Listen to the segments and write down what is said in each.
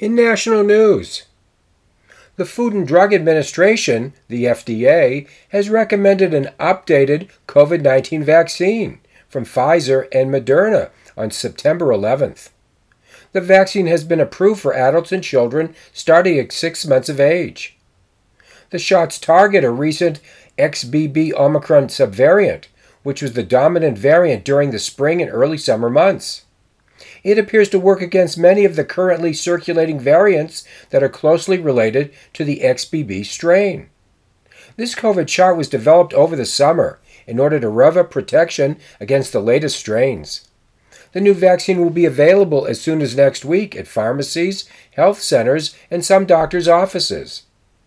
In national news, the Food and Drug Administration, the FDA, has recommended an updated COVID-19 vaccine from Pfizer and Moderna on September 11th. The vaccine has been approved for adults and children starting at 6 months of age. The shots target a recent XBB Omicron subvariant, which was the dominant variant during the spring and early summer months. It appears to work against many of the currently circulating variants that are closely related to the XBB strain. This COVID shot was developed over the summer in order to rev up protection against the latest strains. The new vaccine will be available as soon as next week at pharmacies, health centers, and some doctors' offices.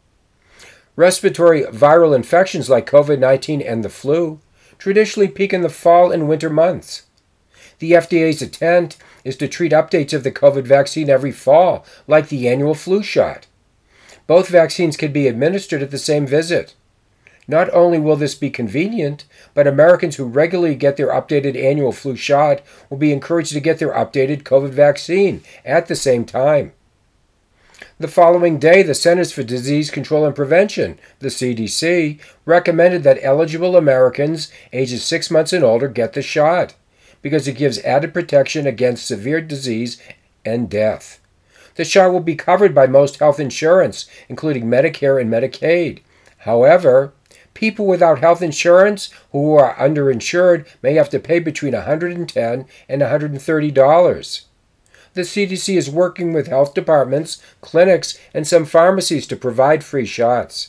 Respiratory viral infections like COVID-19 and the flu traditionally peak in the fall and winter months. The FDA's intent is to treat updates of the COVID vaccine every fall, like the annual flu shot. Both vaccines can be administered at the same visit. Not only will this be convenient, but Americans who regularly get their updated annual flu shot will be encouraged to get their updated COVID vaccine at the same time. The following day, the Centers for Disease Control and Prevention, the CDC, recommended that eligible Americans ages 6 months and older get the shot, because it gives added protection against severe disease and death. The shot will be covered by most health insurance, including Medicare and Medicaid. However, people without health insurance who are underinsured may have to pay between $110 and $130. The CDC is working with health departments, clinics, and some pharmacies to provide free shots.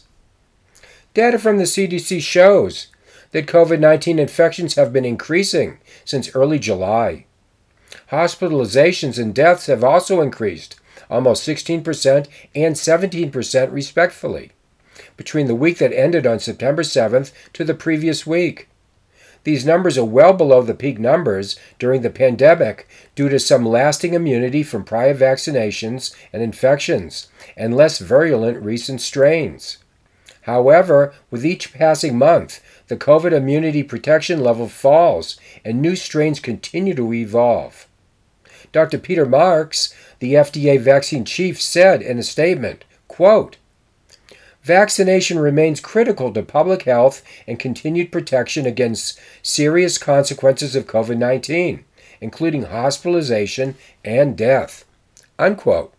Data from the CDC shows that COVID-19 infections have been increasing since early July. Hospitalizations and deaths have also increased, almost 16% and 17% respectively, between the week that ended on September 7th to the previous week. These numbers are well below the peak numbers during the pandemic due to some lasting immunity from prior vaccinations and infections, and less virulent recent strains. However, with each passing month, the COVID immunity protection level falls, and new strains continue to evolve. Dr. Peter Marks, the FDA vaccine chief, said in a statement, quote, "Vaccination remains critical to public health and continued protection against serious consequences of COVID-19, including hospitalization and death." Unquote.